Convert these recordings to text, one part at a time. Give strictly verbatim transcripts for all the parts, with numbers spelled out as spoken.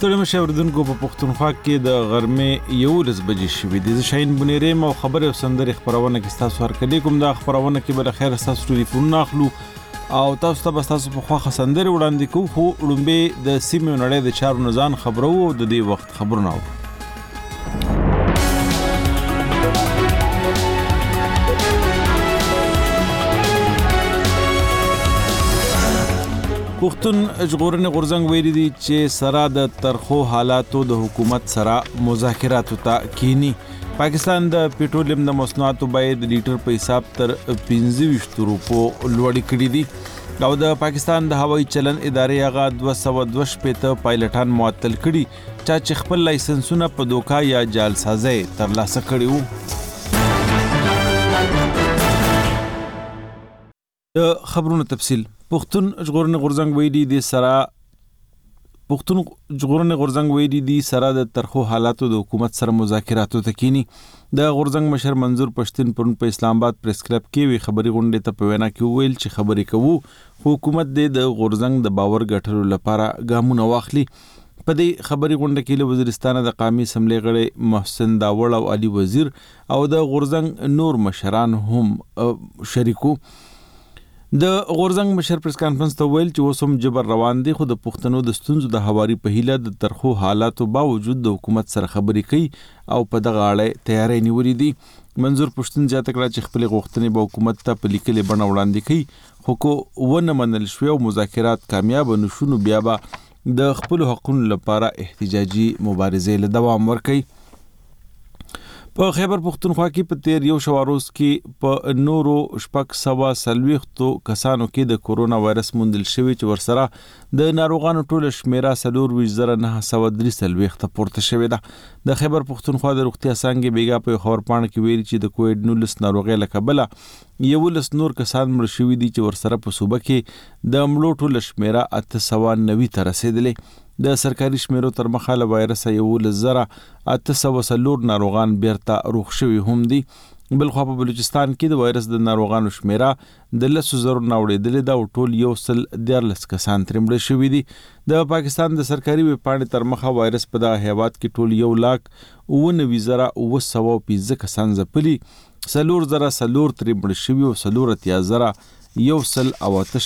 ستړي مشه اردوونکو په پښتونخوا کې د غرمې یولس بجې شوې دي. زه شاهین بنيریم او خبرې او سندرې خبرونه کې ستاسو هرکلی کوم. دا خبرونه کې بل خیر ستاسو ټلیفونونه اخلو او تاسو ته به ستاسو په خواخه سندرې وړاندې کوو. خو وړاندې د سیمې نړۍ د چارو نزان خبرو او د دې وخت خبرونه اورو. پښتون ژغورنې غورځنګ ویلي دي چې سره د ترخو حالاتو د حکومت سره مذاکراتو ته کینی. پاکستان د پټرولیم د مصنوعاتو بیه د لیټر په حساب تر پنځه ویشت روپو لوړې کړې دي او د پاکستان د هوایي چلن ادارې هغه دوه سوه دوه شپېته پایلټان معطل کړي چې خپل لایسنسونه په دوکا یا جعلسازۍ ترلاسه کړي وو. د خبرونو تفصیل. پښتون ژغورنې غورځنګ ویلي دي سره پښتون ژغورنې غورځنګ ویلي دي سره د ترخو حالاتو د حکومت سره مذاکراتو ته کینی. د غورځنګ مشر منظور پښتين پرون په اسلام آباد پریس کلب کې وی خبري غونډې ته په وینا کې ویل چې خبرې کوو حکومت د غورځنګ د باور ګټلو لپاره ګامونه واخلي. په دې خبري غونډه کې له وزیرستان د قومي اسمبلی غړي محسن داوړ او علي وزیر او د غورځنګ نور مشران هم شریکو. د غورځنګ مشر پریس کانفرنس ته ویل چې اوس هم جبر روان دي خو د پښتنو د ستونزو د هواري په هیله د ترخو حالاتو باوجود د حکومت سره خبرې کوي او په دغه اړه تیاری نیولې دي. منظور پښتون زیاته کړه چې خپل غوښتنې به حکومت ته په لیکلي بڼه وړاندې کوي خو کو ونه منل شوی او مذاکرات کامیاب نشو نو بیا به د خپل حقوقو لپاره احتجاجي مبارزې له دوام ورکوي. په خیبر پښتونخوا کې په تیر یو شواروز کې په نورو شپږ سوه څلوېښتو کسانو کې د کورونا وایرس موندل شوی چې ورسره د ناروغانو ټوله شمیره څلور ویشت زره نهه سوه درې څلوېښت پورته شوې ده. د خیبر پښتونخوا د روغتیا څانګې بیګا په خبرپاڼه کې ویلي چې د کووډ نولس ناروغۍ له کبله یولس نور کسان مړ شوي دي چې ورسره په صوبه کې د مړو ټوله شمیره اته سوه نوي ته رسېدلې. د سرکاري شمیرو تر مخه له وایرس یولس زره اته سوه څلور ناروغان بیرته روغ شوي هم دي. بلخوا په بلوچستان کې د وایرس د ناروغانو شمیره د لسو زرو نه وړېدلې ده او ټول یو سل دیارلس کسان ترې مړه شوي دي. د پاکستان د سرکاري ویبپاڼې تر مخه وایرس په دغه هیواد کې ټول یو لاک اووه نوي زره اووه سوه پنځه کسان ځپلي، څلور زره څلور ترې مړه شوي او څلور اتیا زره یو سل او اته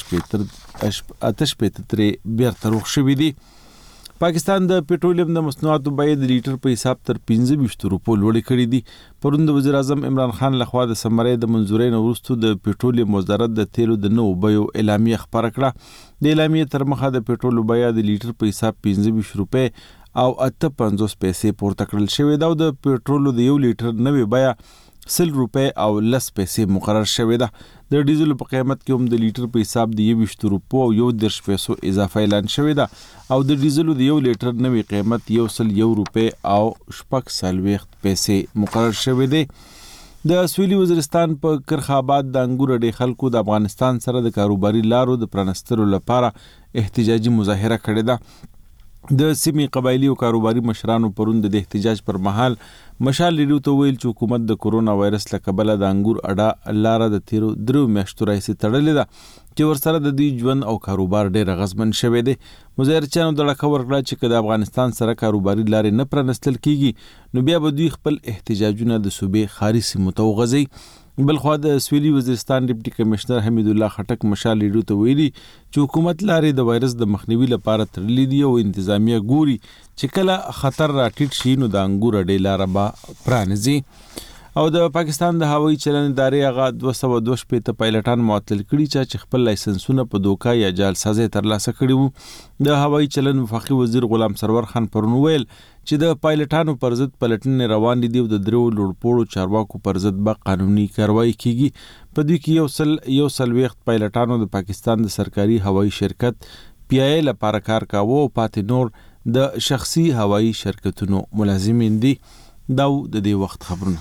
شپېته ترې بیرته روغ شوي دي. پاکستان د پټرولیم د مصنوعاتو بیه د لیټر په حساب تر پنځه ویشت روپو لوړې کړې دي. پرون د وزیر اعظم عمران خان لخوا د سمرې د منځورۍ نه وروسته د پټرولیم وزارت د تیلو د نوو بیو اعلامیه خپاره کړه. د اعلامیې تر مخه د پټرولو بیه د لیټر په حساب پنځه ویشت روپۍ او اته پنځوس پیسې پورته کړل شوې ده او د پټرولو د یو لیټر نوې بیه سل روپۍ او لس پیسې مقرر شوې ده. د ډیزل په قیمت کې هم د لیټر په حساب د یویشت روپو او یو دېرش پیسو اضافه اعلان شوې ده او د ډیزلو د یو لیټر نوې قیمت یو سل یو روپۍ او شپږ څلوېښت پیسې مقرر شوې دي. د سویلي وزیرستان په کرخ آباد د انګور ډې خلکو د افغانستان سره د کاروباري لارو د پرانستلو لپاره احتجاجي مظاهره کړې ده. د سیمې قبایلی او کاروباري مشرانو پرون د احتجاج پر مهال مشال لیدو ته ویل چې حکومت د کورونا وایرس له کبله د انګور اډه لاره د تیرو درو میاشتو راهیسې تړلې ده چې ورسره د دوی ژوند او کاروبار ډېر اغېزمن شوی دی. مظاهرچیانو دړکه ورکړه چې که د افغانستان سره کاروباري لارې نه پرانستل کیږي نو بیا به دوی خپل احتجاجونه د صوبې ښاري سیمو ته وغځوي. بلخوا د سویلي وزیرستان ډیپټي کمشنر حمید الله خټک مشال لیدو ته ویلي چې حکومت لارې د وایرس د مخنیوي لپاره تړلې دي او انتظامیه ګوري چې کله خطر راټیټ شي نو د انګور ډې لاره به پرانځي. او د پاکستان د هوایي چلن ادارې هغه دوه سوه دوه شپېته پایلټان معطل کړي چې خپل لایسنسونه په دوکا یا جعلسازۍ ترلاسه کړي وو. د هوایي چلن وفاقي وزیر غلام سرور خان پرون ویل چې د پایلټانو پر ضد پلټنې روان دي او د درو لوړپوړو چارواکو پر ضد به قانوني کاروایی کیږي. په دوی کې یو سل یو څلوېښت پایلټانو د پاکستان د سرکاري هوایي شرکت پی آی ای لپاره کار کاوه او پاتې نور د شخصي هوایي شرکتونو ملازمین دي. دا د دې وخت خبرونه.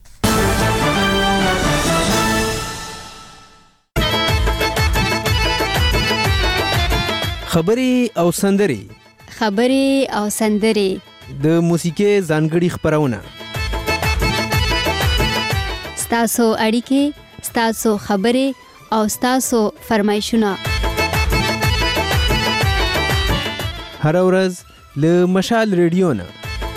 خبرې او سندرې خبرې او سندرې د موسیقۍ ځانګړي خبرونه ستاسو اړیکې ستاسو خبرې او ستاسو فرمایشونه هر ورځ له مشال ریډیو نه.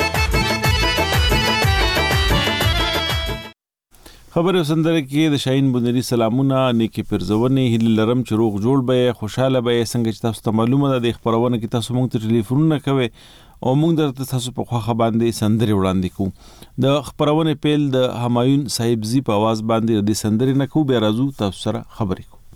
خبر سندره کې د شاهین بونری سلامونه نیکی پرزونه هیله لرم چې روغ جوړ به خوشاله به څنګه چې تاسو ته معلومه ده د خبرونه کې تاسو موږ ته ټلیفونونه کوي او موږ درته تاسو په خواخه باندې سندره وړاندې کوو. د خبرونه پیل د همایون صاحب زی په आवाज باندې د سندره نه کوو به راځو تاسو سره خبرې کوو.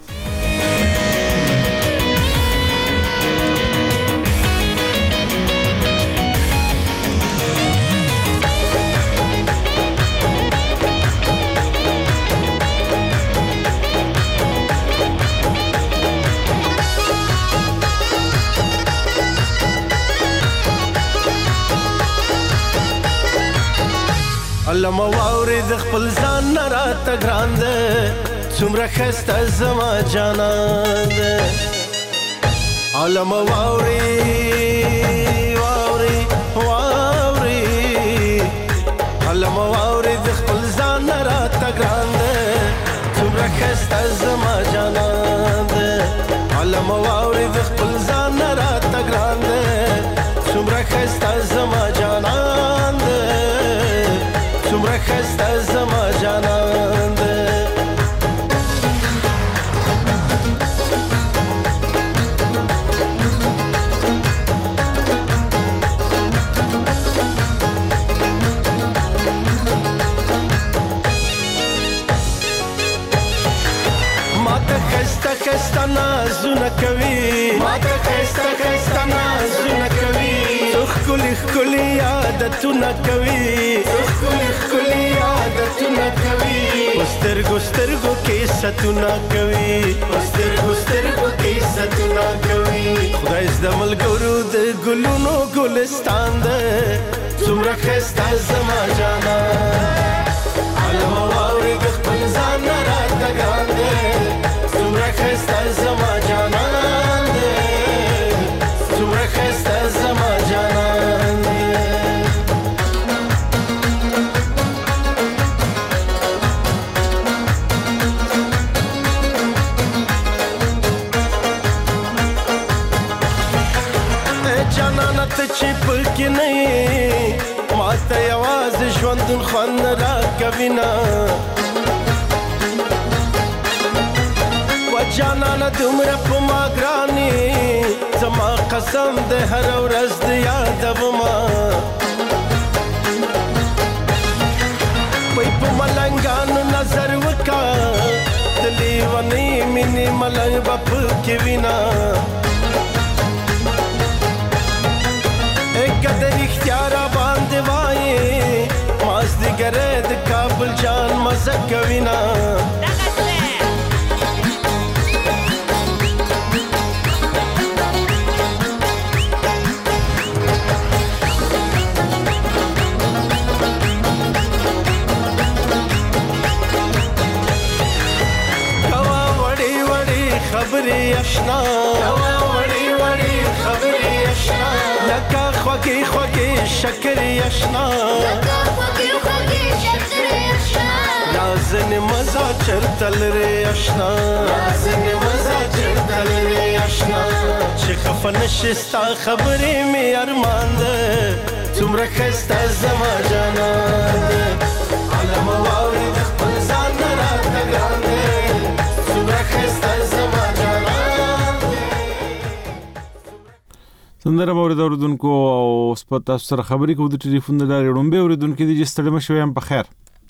علم واوري د خپل ځان نه راته ګران ده څومره ښایسته زما جانان ده. علم واوري واوري واوري علم واوري د خپل ځان نه راته ګران ده څومره ښایسته زما جانان ده. علم واوري د خپل ځان نه راته ګران ده څومره ښایسته زما جانان ده څومره ښایسته زما جانان ده. ماته ښایسته ښایسته نازونه کوي ماته ښایسته ښایسته نازونه کوي ښکلي ښکلي عادتونه کوي ښکلي ښکلي عادتونه کوي په سترګو سترګو کې ستونه کوي په سترګو سترګو کې ستونه کوي. خدای زده ملګرو د ګلونو ګلستان ده څومره ښایسته زما جانان. علم واوري د خپل ځان نه راته ګران ده څومره ښایسته زما جانان ده څومره ښایسته زما جانان ده. جانانه ته چې پکې نه یې ماته یوازې ژوندون خوند راکوي نه و جانانه دومره په ما ګرانې زما قسم د هره ورځ د یادومه وای په ملنګانو نظر وکا د لیونۍ مینې ملنګ به پکې وینا که د رښتیا را باندې وایې مازدیګری د کابل جان مزه کوي نه کوه وړې وړې خبرې اشنا کوه وړې وړې خبرې اشنا لکه خوږې خوږې شکرې اشنا لکه خوږې خوږې شکرې اشنا نازنې مزه چرته لرې اشنا نازنې مزه چرته لرې اشنا چې خفه نشې ستا خبرې مې ارمان ده څومره ښایسته زما جانان ده. علم واوري د خپل ځان نه راته ګران ده څومره ښایسته زما جانان ده. سندره مورد اوریدونکو او سپت تاسو سره خبرې کوو د ټلیفون د لارې وړاندې اوریدونکو دي چې ستړي مشوي هم په خیر.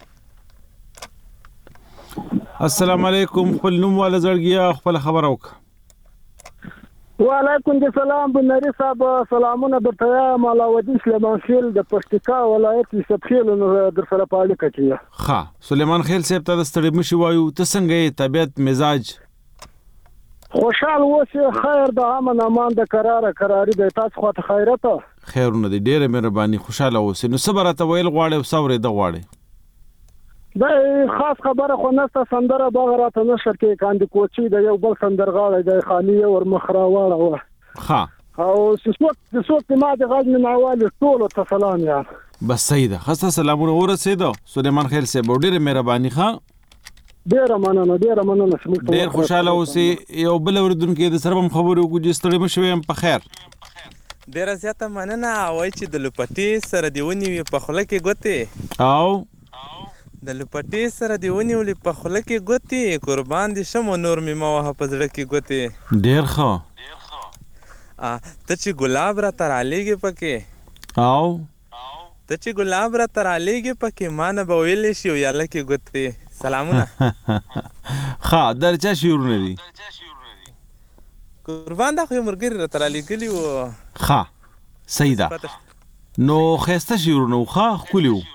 السلام علیکم خپل نوم والا زړګیا خپل خبر اوک. وعلیکم السلام بنری صاحب سلامونه درته مالاودی سلیمان خیل د پښتیکا ولایت سبخیل در سره پاله کچیا. ها سلیمان خیل صاحب ته ستړي مشي وایو ته څنګه طبيعت مزاج خوشحال اوسه خیر د امن امان د قرار قراری د تاسو خو ته خیرت خیرونه دي ډېر مهرباني خوشاله اوسه نو صبر ته ویل غواړي او صبر د غواړي دا خاص خبره خو نسته سندره بغرات نشر کې کاندي کوچي د یو بل سندرغاړي د خاني ور مخراواړه و ها او څوک څوک ما د غاز من اول ټول ته سلام یا بس سیده خاصه سلامونه ورسېدو سلیمان خیل صاحب ډېر مهرباني ښه ډېر مننه ډېر مننه ډېر خوشاله اوسې یو بل اوریدونکو د سره هم خبرو کو چې ستړي مشوي هم په خیر ډېره زیاته مننه. وایي چې د لوپټې سره دې ونیوې په خوله کې ګوتې او د لوپټې سره دې ونیولې په خوله کې ګوتې قربان دې شم نور مې مه وهه په زړه کې ګوتې. ډېر ښه. ته چې ګلاب راته رالیږې پکې او ته چې ګلاب راته رالیږې پکې ما نه به ویلی شي ویاله کې ګوتې. سلامونه. ښه در چا شعرونه دي؟ قربان دا خو یو ملګري راته رالیږلي وو. ښه صحیح ده. نو ښایسته شعرونه وو، ښه ښکلي وو.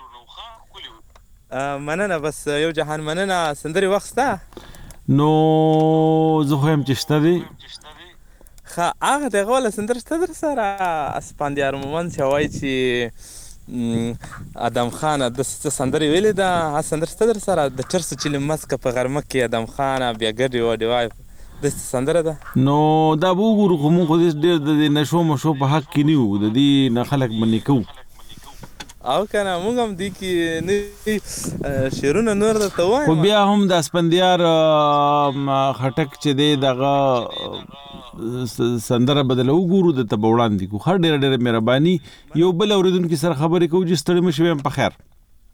مننه. بس یو جهان مننه. سندرې وخت شته؟ نو زه خو یم چې شته دی. ښه هغه د هغه والا سندره شته در سره اسپندیار مومند چې وایي چې ادم خانه داسې څه سندرې ویلې ده هغه سندره شته در سره د چرسو چې لمسکه په غرمه کې ادم خانه بیا ګډې وډې وایي داسې سندره ده. نو دا به وګورو خو موږ خو ډېر د دې نشو مشو په حق کې نه یو، د دې نه خلک منې کوو او که نه موږ هم دې کې نه شعرونه نور درته وایم. خو بیا هم د اسپندیار خټک چې دی دغه سندره بدله وګورو د ته به وړاندې کړو. ښه ډېره ډېره مهرباني. یو بل اورېدونکي سره خبرې کوو چې ستړي مه شوې یم. په خیر.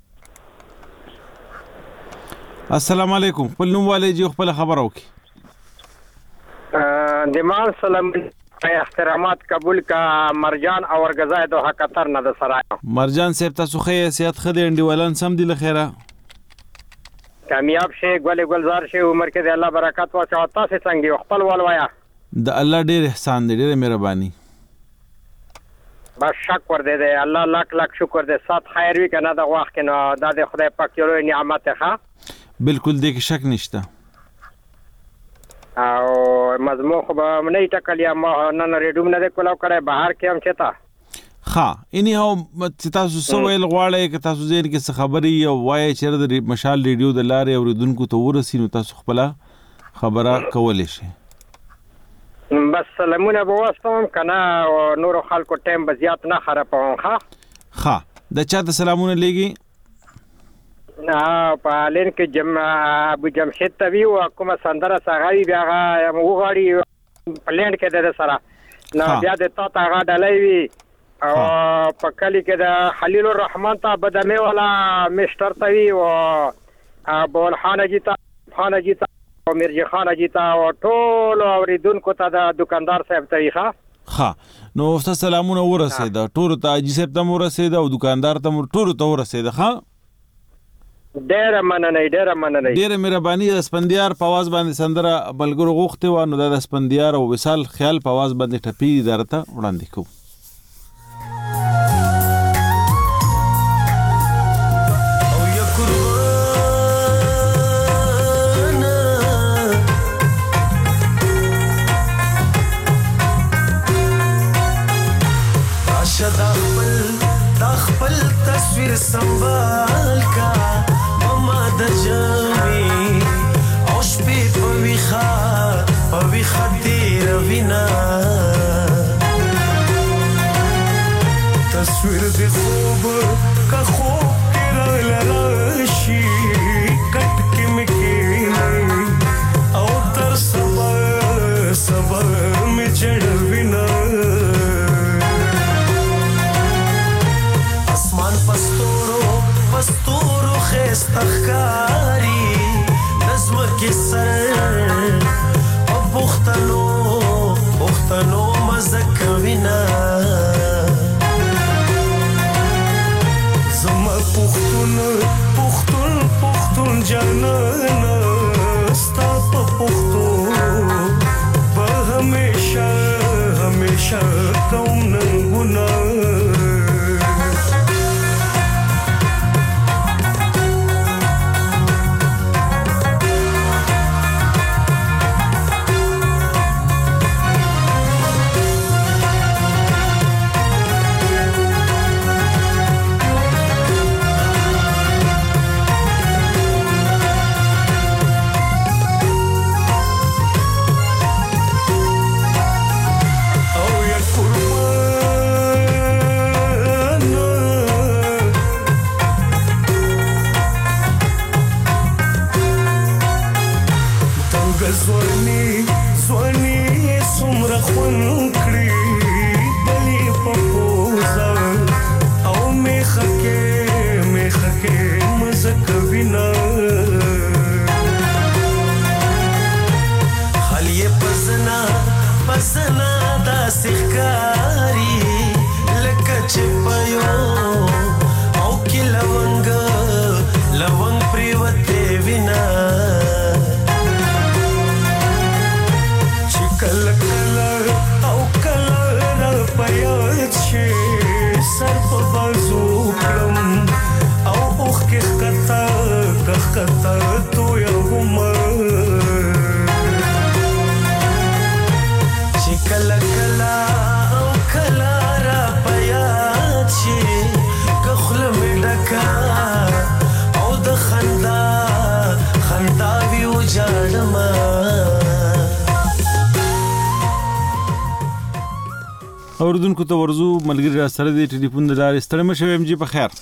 السلام علیکم. خپل نوم والی جي خپله خبره وکړي. دمان سلام احترامات قبول کا مرجان اور غزای دوحه قطر نه د سرایا. مرجان صاحب تاسو ښه حیثیت ښه دی انډیوالان سم دي له خیره؟ کامیاب شي ګل ګلزار شي عمر کې د الله برکت واچو. تاسو څنګه یو خپل ولوایا؟ د الله ډېر احسان دی، ډېره مهرباني. بس شکر دی دی الله لاک لاک شکر دی. سات خیر وي که نه د وخت کې نو دا د خدای پاک یو لوی نعمت دی. ښه بلکل دې کې شک نشته. او مضمون خو به نه ټکل یا ما نن ریډیو نه دی کولاو کړی بهر کې هم چې ته ښه اني هو چې تاسو څه ویل غواړئ که تاسو ذهن کې څه خبرې او وایئ چېرې د مشال ریډیو د لارې اورېدونکو ته ورسي نو تاسو خپله خبره کولی شئ. بس سلامونه به واستوم که نه نورو خلکو ټایم به زیات نه خرابوم. ښه ښه د چا ته سلامونه لیږي؟ په لین کې جم ابو جمشید ته وي او کومه سندره څه وي بیا هغه وغواړي په لین کې د سره نو بیا د تا ته هغه ډالۍ وي او په کلي کې د خلیل الرحمن ته بدمې والا مشتر ته وي او بول خان جی ته خان جی ته او مرجي خان جی ته او ټول اوریدونکو ته د دکاندار صاحب ته ښه ښه نو تاسو سلامونه ورسېده ټولو ته حاجي صاحب ته ورسېده او دکاندار ته ټولو ته ورسېده. ښه ډېره مننه ډېره مننه ډېره مهرباني. د اسپندیار په آواز باندې سندره ملګرو غوښتې وه نو دا د اسپندیار او وصال خیال په آواز باندې ټپي دي دا راته وړاندې کوو. تصویر سنبال کا ماما د جامي او شپې په ویخه په ویخه تیر وینا تصویر د خوب کا خوب کې راشي کټ کې مکینه او تر سبا سبا می چړ وینا پستورو پستورو خسته ښکاري نظم کې سر او پښتنو پښتنو مزه کوي نه زما پښتون پښتون پښتون جانانه ستا په پښتو به همیشه همیشه کوم ننګونه زونی زونی سمره خون کړی بلی پریوته وینا چې کله کله او کله را پیاچ سر په بازو کړم او اوخ کې کتا کتا تو یوم چې کله کله او کله را پیاچ کخل مې ډکا او د خندا خندا وی وجاړم اوردونکو ته ورزو ملګری را سره دی ټلیفون د لارې ستړی مه شوی ام جي په خیر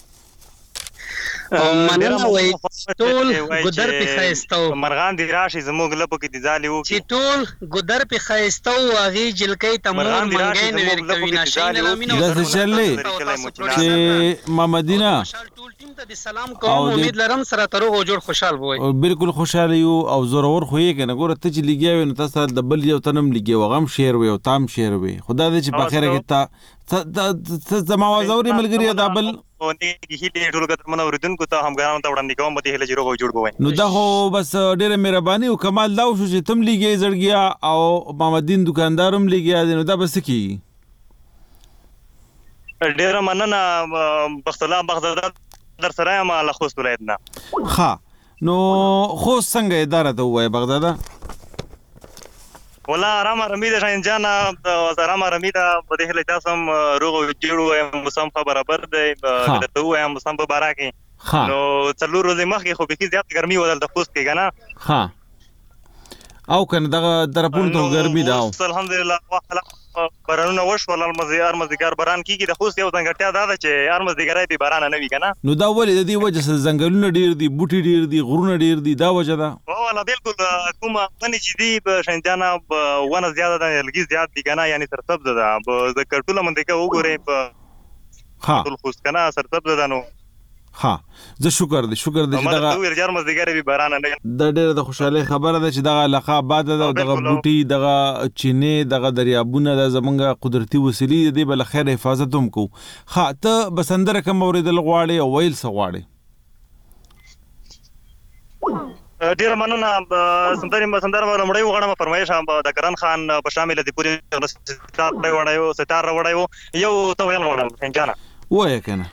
مننه وای ټول ګدر په خایستو مرغان دی راشي زموږ لپو کې دی ځالي وو چې ټول ګدر په خایستو واغي جلکې تمور منګې نه ور کوي نشي نه مينو دا څه چلې چې محمدینا ټول ټیم ته سلام کوم امید لرم سره ترو جوړ خوشحال وای او بالکل خوشاله یو او زورور خو یې کنه ګوره ته چې لګیاوې نو تاسو د بل یو تنم لګي وغم شیر وي او تام شیر وي خدا دې چې په خیره کې تا ته زما وازوري ملګری دا بل او نه هیله ټول کتر منو ردونکو ته هم غاڼو ته وړاندې کوم به هیله جوړ جوړ بوي نو دا هو بس ډېر مهرباني او کمال دا شو چې تم لګي زړګیا او محمدین دکاندارم لګیا دي نو دا بس کی ډېر مننه بخت الله بغداد در سره ما له خوست ولایت نه ها نو خوست څنګه اداره ته وای بغداد ولا رام رمیده شاین جانا رام رمیده په دې هله تاسو هم روغ جوړو موسم برابر دی ته وایم موسم په بارا کې نو څلور ورځې مخکې خو به کې زیات ګرمي ودل د خوست کې کنه ها او کنه دغه درپون ته ګرمي دا الحمدلله واخلا بارانونه وشول المزيار مزګار باران کیږي د خوست یو ځنګړتیا دا ده چې هر مزګرای به باران نه وي کنه نو دا ولې د دې وجه سره ځنګلونه ډیر دي بوټي ډیر دي غرونه ډیر دي دا وجه ده والله بالکل کومه باندې چې دی په شنجانا ونه زیاده ده لګي زیات دي کنه یعنی سرسبز ده د کټوله منځ کې وګورئ په ها ټول خوست کنه سرسبز ده نو ها زه شکر دې شکر دې چې دغه ډېر جار مزګری به باران نه د ډېر د خوشاله خبره ده چې دغه علاقه آباد ده دغه بوټي دغه چینه دغه دریابونه د زمونږه قدرتي وسیلې دې بل خیر حفاظت هم کو ها ته بسندره کوم اوریدل غواړي او ویل څه غواړي ډیر مننه سندري سندره ولمړی وغړم فرمایش هم د کرن خان په شامل دي پوری ستار وړایو ستار وړایو یو ته ویل وړم څنګه وای کنه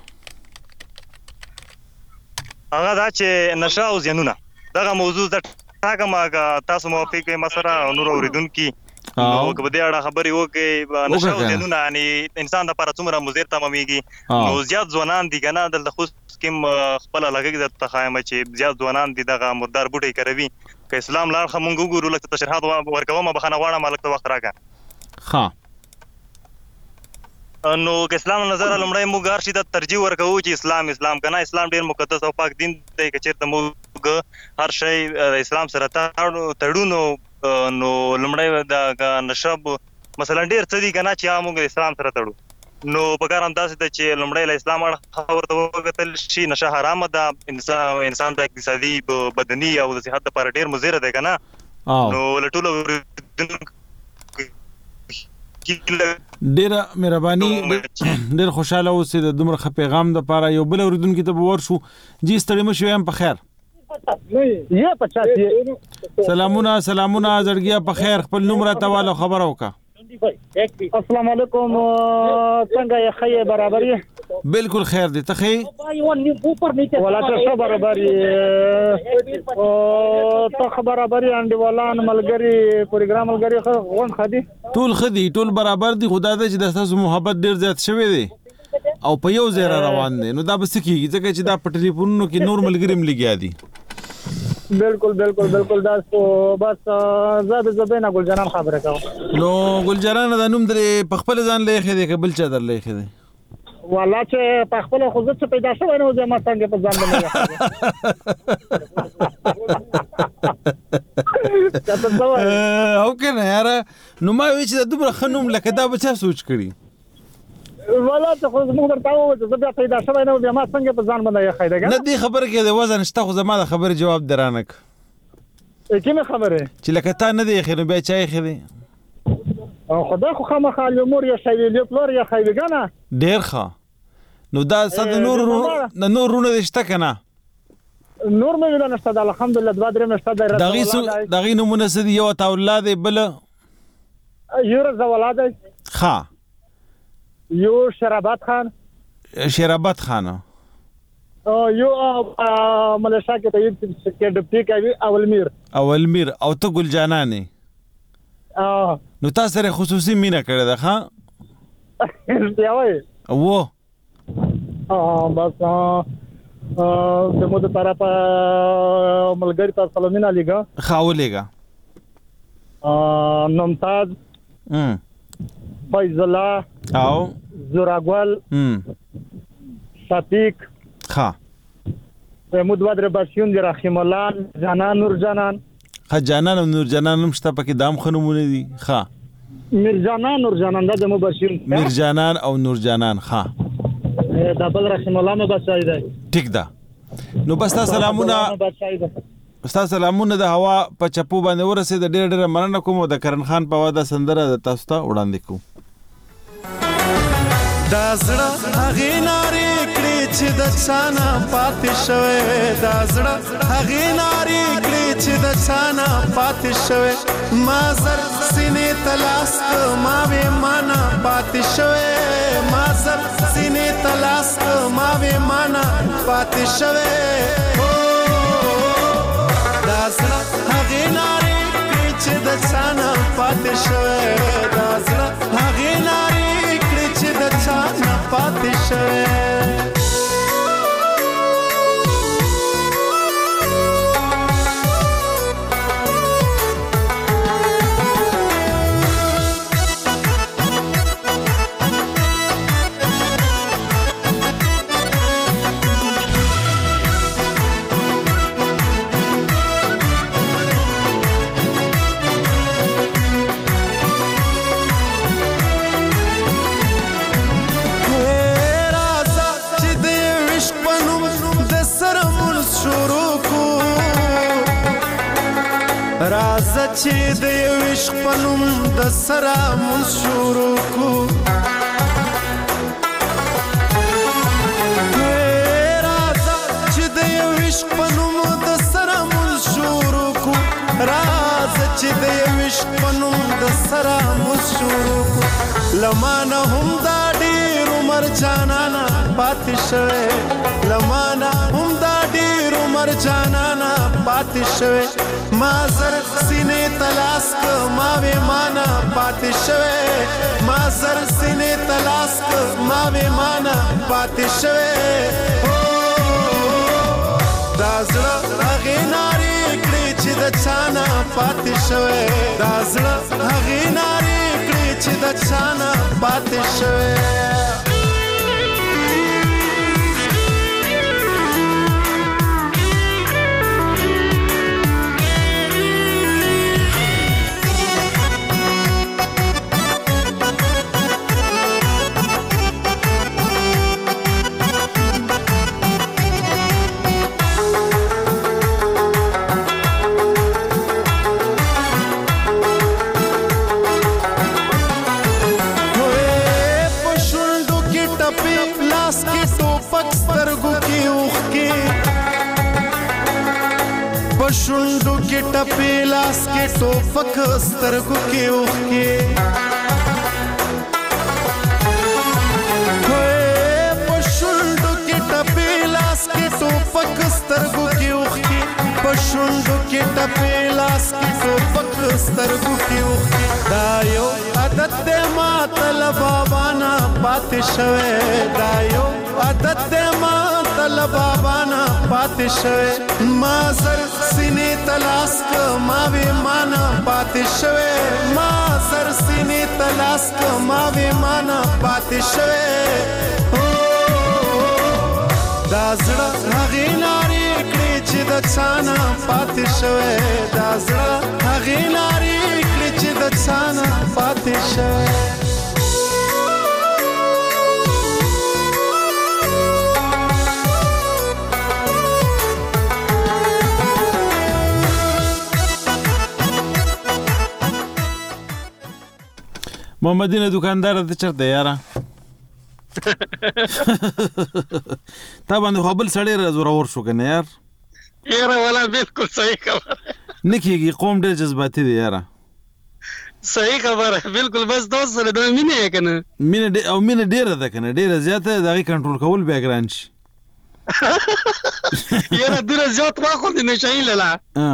هغه دا چې نشه او زینونه دغه موضوع د ټاکه ما تاسو موافق مسره نور اوریدونکو نو که بده اړه خبري وکي نشه او زینونه یعنی انسان د لپاره څومره مضر تماميږي نو زیات ځوانان دي کنه د خوست سکیم خپل لګي د تخایم چې زیات ځوانان دي دغه مردار بوټي کوي که اسلام لار خمونګ ګورو لکه تشریحات ورکوم بخنه غواړم مالک ته وخت راکا ها نو که اسلام نظر لمړی موږ هر شي ته ترجیح ورکوو چې اسلام اسلام کنه اسلام ډیر مقدس او پاک دین دی که چیرته موږ هر شی د اسلام سره تړو نو نو لمړی د نشب مثلا ډیر څه دي کنه چې موږ اسلام سره تړو نو په کار هم داسې ده چې لمړی له اسلام اړه ورته وکتل شي نشه حرام ده انسان انسان د اقتصادي بدني او د صحت لپاره ډیر مضر دی کنه نو له ټولو ډیر مهرباني ډیر خوشاله اوسې د دومره ښه پیغام د پاره یو بل اوریدونکو ته ورشو جی ستړي مشو یم په خیر سلامونه سلامونه زړګیا په خیر خپل نوم راته والو خبر وکا السلام علیکم څنګه یې خیر برابر یې بالکل خیر دي ته خیر ولا څه برابر یې او ته برابر یې انډیوالان ملګری پروګرام ملګری غون خدي ټول خدي ټول برابر دي خدا دې چې د تاسو محبت ډیر زیات شوی دی او په یو ځای روان دي نو دا بس کیږي ځکه چې دا په ټلیفونونو کې نور ملګری ملګیا دي بالکل بالکل بالکل دا بس زاد زبینا ګل جنان خبره کوم نو ګل جنان دا نوم درې په خپل ځان لیکه دی قبل چا در لیکه دی والله چې په خپل خو زه څه پیدا شوی نو زما څنګه په ځان باندې او کنه یار نو ما وی چې دومره خنوم لکه دا به څه سوچ کړی والله ته خو موږ درته وایو چې زه بیا پیدا شوی نه بیا ما څنګه په ځان باندې خایده نه دی خبره کې د وزن شته خو زما د خبره جواب درانک کومه خبره چې لکه تا نه دی خیر بیا چای خیر خدای خو خامخا الامور یا شی لی پلور یا خایګانه ډیر ښه نو دا صد نور د نور رونه شته کنه نور مې ویل نشته د الحمدلله دوه درې مشته د دغه دغه نمونه سدي یو تا اولاد بل یو رضا ولاد ها یو شرابات خان شرابات خان او یو ملشا کې ته کې ډپټي کوي اول میر اول میر او ته ګل جانانه اه نو تاسو سره خصوصي مینا کړی ده ها بیا وای و اه بس د مو د طرفه ملګری تاسو سلامونه لګا خاولېګا ا نمتاز ام فیض الله او زوراګل ام صدیق ها محمود بدر باشیون دی رحیم الله جانان نور جانان ها جانان او نور جانان هم شته پکې دام خنمونه دي ها میر جانان نور جانان د مو باشیون میر جانان او نور جانان ها دا بل رحیم الله مو بچای دی ټیک ده نو بس تاسو سلامونه تاسو سلامونه د هوا په چپو باندې ورسې د ډېر ډېر مننه کوم د کرن خان په واده سندره د تاسو ته وړاندې کوم دا زړه هغې نارې کړې چې د چانه پاتې شوی دا زړه هغې نارې کړې چې د چانه پاتې شوی ما زر سینې ته لاس که ما وې مانه پاتې شوی ما زر سینې ته لاس که ما وې مانه پاتې شوی دا زړه هغې نارې کړې چې د چانه پاتې شوی دا زړه هغې نارې چې د چا نه پاتې شوی راځه چې د یو عشق په نوم د سره مونځ شروع کړو راځه چې د یو عشق په نوم د سره مونځ شروع کړو راځه چې د یو عشق په نوم د سره مونځ شروع کړو لمانه هم دا ډېر عمر جانانه پاتې شوی لمانه هم دا ډېر عمر جانانه پاتې شوی ما زر سینې ته لاس که ما وې مانه پاتې شوی ما زر سینې ته لاس که ما وې مانه پاتې شوی دا زړه هغې نارې کړې چې د چا نه پاتې شوی دا زړه هغې نارې کړې چې د چا نه پاتې شوی شونډو کې ټپې لاس کې ټوپک سترګو کې اوښکې په شونډو کې ټپې لاس کې ټوپک سترګو کې اوښکې په شونډو کې ټپې لاس کې ټوپک سترګو کې اوښکې دا یو عادت دی ماته له بابا نه پاتې شوی دا یو عادت دی ماته له بابا نه پاتې شوی ما زر سینې ته لاس که ما وې مانه پاتې شوی ما زر سینې ته لاس که ما وې مانه پاتې شوی دا زړه هغې نارې کړې چې د چا نه پاتې شوی دا زړه هغې نارې کړې چې د چا نه پاتې شوی محمدینه دکاندار ته چرته یاره تا باندې خو بل سړی را زورور شو کنه یار یاره ولا بالکل صحیح خبره نه کېږي قوم ډېر جذباتي دی یاره صحیح خبره بالکل بس دوست سره د مینه یې که نه مینه او مینه ډېره ده که نه ډېره زیاته د هغې کنټرول کول بیا ګران شي یاره دوره زیات واخوندې نو شهین لالا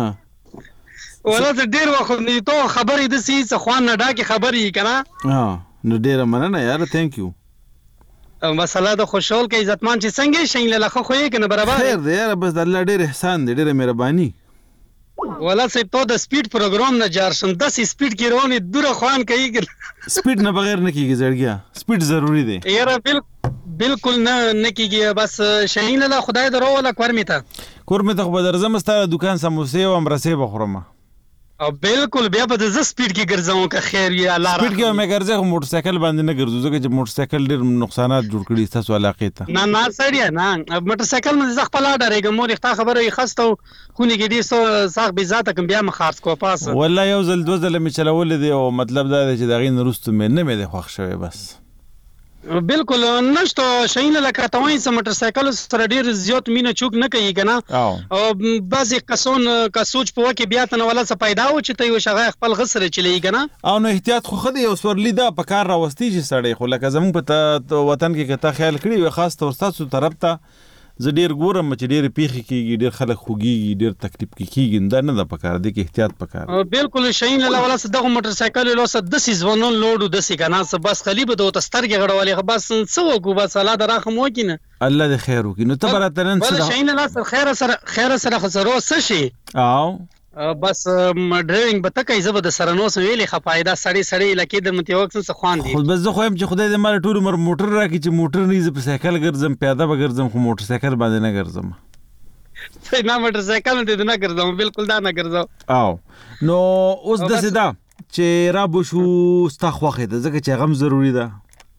ولا ته ډېر واخوندې تو خبرې داسې څه خوان نه ډاکې خبرې یي که نه نو ډېره مننه یاره تھینک یو مسله د خوشحال که عزتمان چې څنګه یې شهین لالا ښه خو یې که نه برابر خیر دی یاره بس د الله ډېر احسان دی ډېره مهرباني والا صاحب تو د سپیډ پروګرام نه جار شم داسې سپیډ کې روانې دوره خوان کوي سپیډ نه بغیر نه کېږي زړګیا سپیډ ضروري دی یاره بالکل نه نه کېږي بس شهین لالا خدای در راوله کورمې ته کورمې ته خو به درځم ستا د دوکان سموسې او امرسې به خورم او بالکل بیا به د زه سپیډ کې ګرځوم که خیر وي الله سپیډ کې به مې ګرځې خو موټرسایکل باندې نه ګرځو ځکه چې موټرسایکل ډېر نقصانات جوړ کړي ستاسو علاقې ته نه نه سړیه نه موټرسایکل باندې زه خپله ډارېږم مور یې ستا خبره یې خسته و خونې کې ډېر ساخ بې ذاته کړم بیا مې خرڅ کړو پاسه والله یو ځل دوه ځله مې چلولی دی او مطلب دا دی چې د هغې نه وروسته مې نه مې دی خوښ شوی بس بالکل نشته شهین لالا که ته وایي څه موټرسایکل سره ډېر زیات مینه چوک نه کوي که نه او بعضې کسان که سوچ په وکې بیا ته نه ولا څه پیدا و چې ته یو هغه خپل غه سره چلوي که نه او نو احتیاط خو ښه دی یو سورلي ده په کار راوستی چې سړی خو لکه زموږ په وطن کې که تا خیال کړي وي خاص طور ستاسو طرف ته زه ډېر ګورم چې ډېرې پیښې کېږي ډېر خلک خوږېږي ډېر تکلیف کې کېږي دا نه ده په کار دی کې احتیاط په کار بالکل شهین لالا ولا څه دغه موټرسایکل یې لوسه داسې ځوانان لوډ و داسې که نه څه بس خالي به د ورته سترګې غړولې بس څه وکړو بس الله د راخم وکړي نه الله دې خیر وکړي نو ته به راته نن څه شهین لالا سره خیره سره خیره سره خو سره څه شي او بس ډرایوینګ به ته کوي زه به د سره نو څه ویلې ښه پایده سړی سړی لکې د متیوک څه خوان دي خو بس زه خو یم چې خدای دې ما ټول عمر موټر راکړي چې موټر نه زه په سایکل ګرځم پیاده به ګرځم خو موټر سایکل باندې نه ګرځم نه موټر سایکل باندې نه ګرځم بالکل دا نه ګرځم او نو اوس داسې ده چې رابو شو ستا خوښې ده ځکه چې هغه هم ضروري ده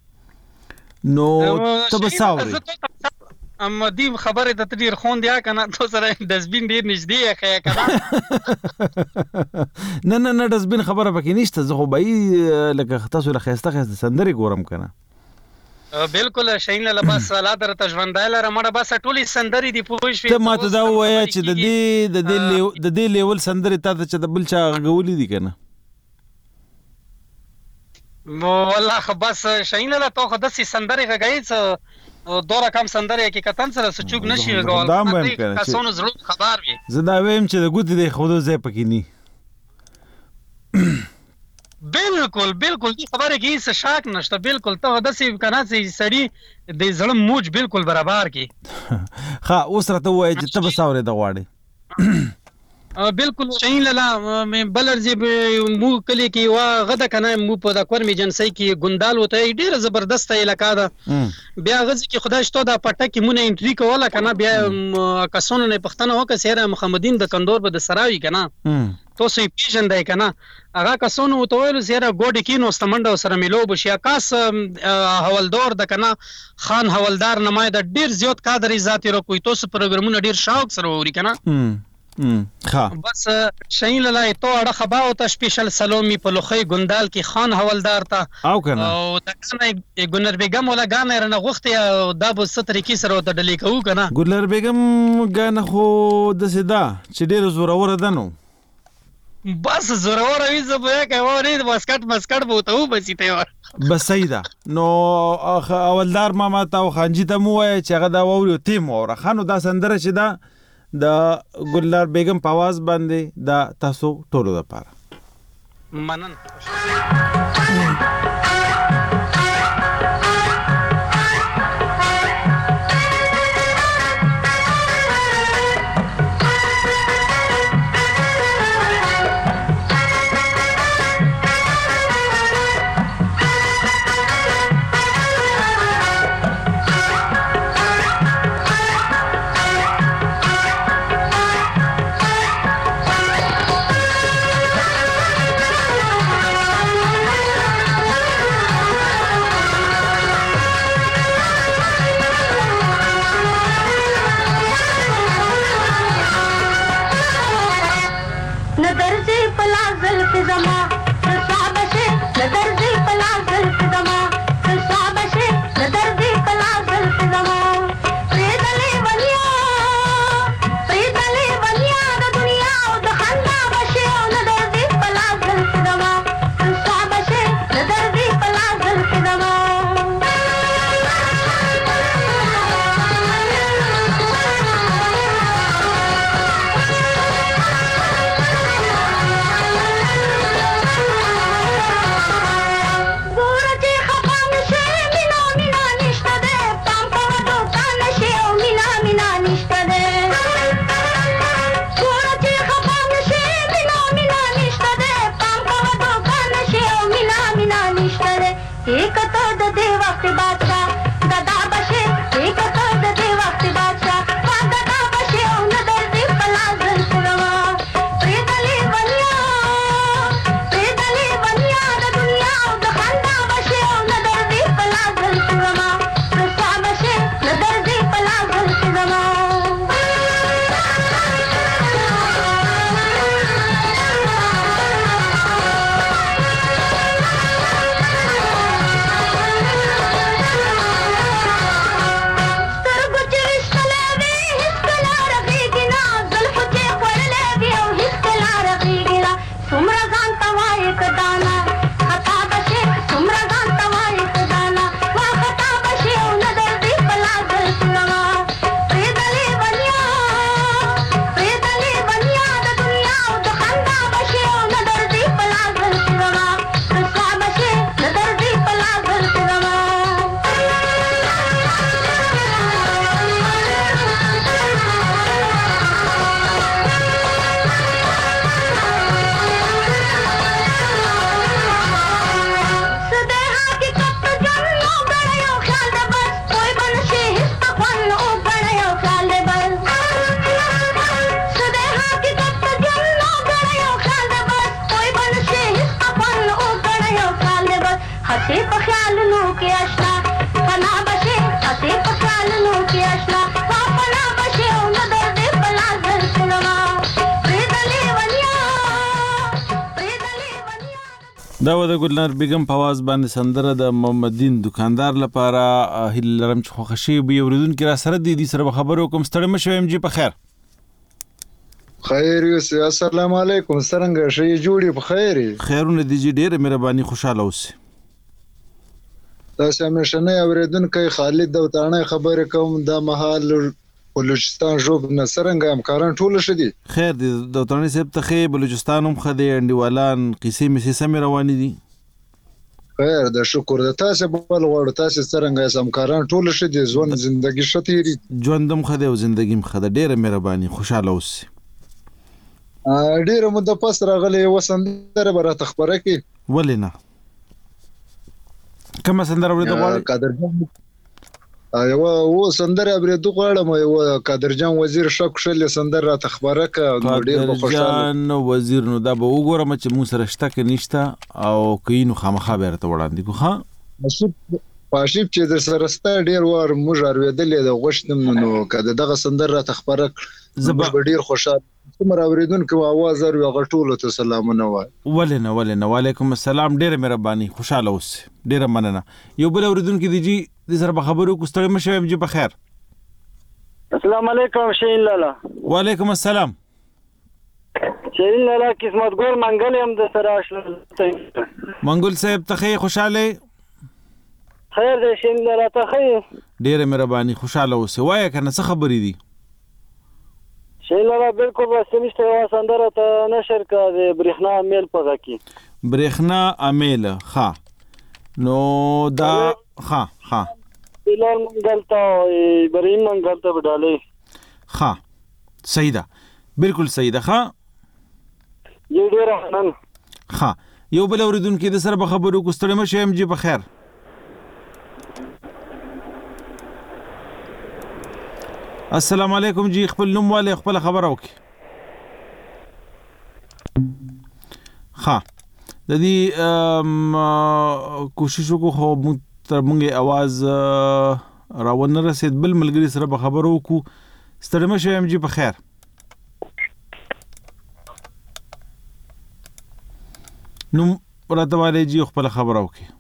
نو ته به څه اورې اما دی خبره ته ډیر خوند یا کنه تو سره دسبین ډیر نږدې ښه کنه نه نه نه دسبین خبره پکې نشته زه خو به لکه تاسو له خسته خسته سندري ګورم کنه بالکل شهین لالا بس الله درته ژوندای لره مړه بس ټولې سندري دی پوه شوې ته ماته دا وایه چې د دې د دې د دې لیول سندري تا ته چې د بل چا غولې دي کنه والله خو بس شهین لالا تو خو داسې سندري غږی څه دوره کم سندرې حقیقتاً سره سچوک نشي غول کسانو زړه خبر وي زه دا ویم چې د ګوتې د خودو ځای پکې ني بالکل بالکل دې خبره کې څه شک نشته بالکل ته داسې کنه چې سړی د زړه موج بالکل برابر کی ښه اوس راته وایي چې ته به څه اورېده غواړې بالکل شهین لالا بلر جی مو کلی کې وا غدا کنه مو په د کور می جنسي کې ګندال وته ډیره زبردست علاقه ده بیا غزي کې خدای شته د پټه کې مونږ انټری کوله کنه بیا کسونو نه پښتنه وکړه سیره محمدین د کندور به د سراوي کنه تو سې پیژندای کنه هغه کسونو وته ویل سیره ګوډ کې نو استمنډ سره ملو بشي کاس حوالدار د کنه خان حوالدار نماینده ډیر زیات کادر ذاتی رو کوئی تو سه پروګرامونه ډیر شوق سره ووري کنه بس شهین لالا تو اړه خباو ته سپیشل سلومی په لوخی ګندال کې خان حوالدار ته او کنه او دغه ګنر بیگم ولا غانه رنه غوښته دا به ست طریقې سره ته ډلې کوو کنه ګلر بیگم غانه خو د سدا چې ډیر زوره ور ده نو بس زوره ور وي زبې کوي واسکټ مسکټ بوته و بسیته ور بس سیدا نو حوالدار ماما ته او خانجی ته مو وای چې هغه دا ووري تیم اور خانو دا سندره چې دا د ګلار بیگم په आवाज باندې دا تاسو ټولو لپاره منن Please دا و د ګلنار بیگم په आवाज باندې سندره د محمد دین دکاندار لپاره هیله لرم چې خوښ شي به اوریدونکو را سره دي دي سره خبرو کوم ستړی مشو ام جی په خیر خیر یو السلام علیکم څنګه شي جوړي په خیر خیرونه دي جی ډیره مهرباني خوشاله اوسئ تاسو همیشنه اوریدونکو خالد دوتانه خبره کوم د محل بلوچستان جوب نصرنګ همکاران ټول شدي خیر دي دوتانه صاحب ته بلوچستان هم خدي انډیوالان قصې مې سم روان دي خیر د شکر د تاسو بل غوړ تاسو څنګه همکاران ټول شدي ژوند ژوندۍ شتيري ژوندم خدي او ژوندۍ خدي ډیره مهرباني خوشاله اوسئ ډیره مده پس راغلی وسندره برات خبره کی ولینا کوم سندره ورته غواړي قادرجان ایو و سندره ورته غواړم یو قادرجان وزیر شک شل سندره تخبره کا ډیر په خوشاله قادرجان وزیر نو دا به وګورم چې مو سره شته کې نشته او کینو خامخا بیرته وړاندې کو ها نصیب پاشیب چې در سره ستا ډیر وار موږ ارویدلې د غشتم نو کده دغه سندره تخبره زبر ډیر خوشاله کومه اوریدونکو आवाज ورو غټولو ته سلامونه وای ولنه ولنه وعلیکم السلام ډیره مهرباني خوشاله اوسئ ډیره مننه یو بل اوریدونکو دی جی د سره خبرو کو ستړي مشه ام جی په خیر السلام علیکم شین لالا وعلیکم السلام شین لالا قسمت ګور منګل هم د سره آشنا منګل صاحب ته خوشاله خیر دې شین لالا ته ډیره مهرباني خوشاله اوسئ وای کنه څه خبرې دي شین لالا بالکل واسمشته وا سندره ته نشر کا د برېښنا امیل پغه کی برېښنا امیل ها نو دا ها ها بلال منګلتا ابراهيم منګلتا وډاله ها صحیح ده بالکل صحیح ده ها یو ډیر نن ها یو بل اوریدونکو د سره خبرو کو ستړي مشه ام جی په خیر السلام علیکم جی خپل نوم والے خپل خبر او کی ها د دې کوشش وکړو خو تر موږ आवाज راونه رسید بل ملګری سره به خبرو کو ستړي مشه ام جی په خیر نو راته والے جی خپل خبر او کی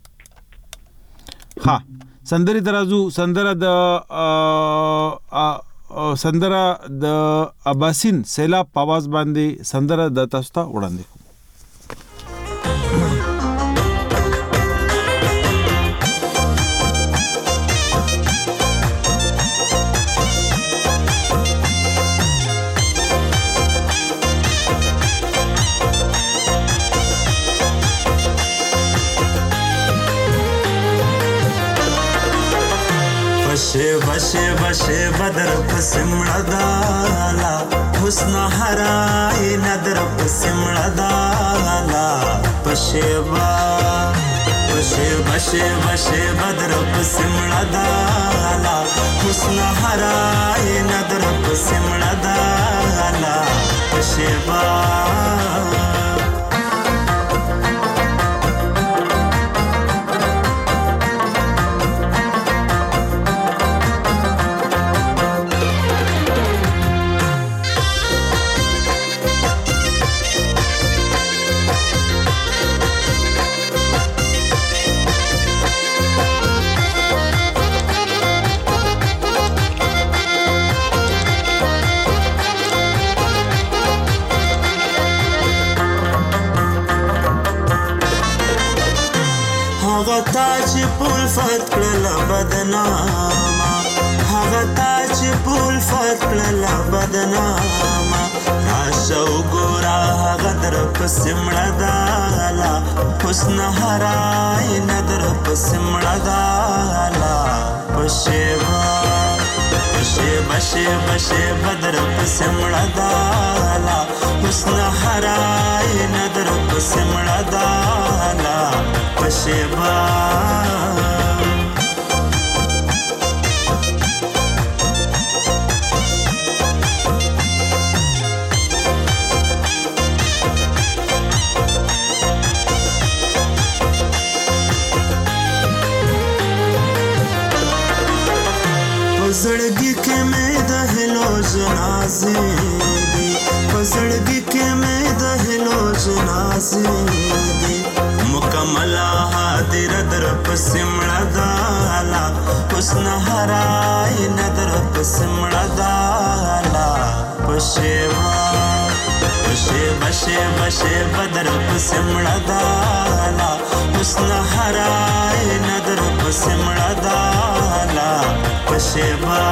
ها سندره درازو سندره د سندره د اباسین سیلاب په आवाज باندې سندره د تاسو ته وړاندې کوم بشه بشه بشه بدر پسمړه دالا حسن هرای ندر پسمړه دالا بشه با بشه بشه بشه بدر پسمړه دالا حسن هرای ندر پسمړه دالا بشه با چې پول فت کړل بدنامه هغه تا چې پول فت کړل بدنامه راشه وګوره هغه در پسې مړه دالا حسن هرای نه در پسې مړه دالا بشیبا بشیبا شیبا شیبا در پسې مړه دالا حسن هرای نه در پسې مړه دالا بشیبا زړګي کې مې د هلو جنازې دي په زړګي کې مې د هلو جنازې دي مکملا حاضر در پسمړه دالا حسن هراي ندر پسمړه دالا پشوا پشه بشه بشه بدر پسمړه دالا حسن هراي ندر پسمړه دالا پشوا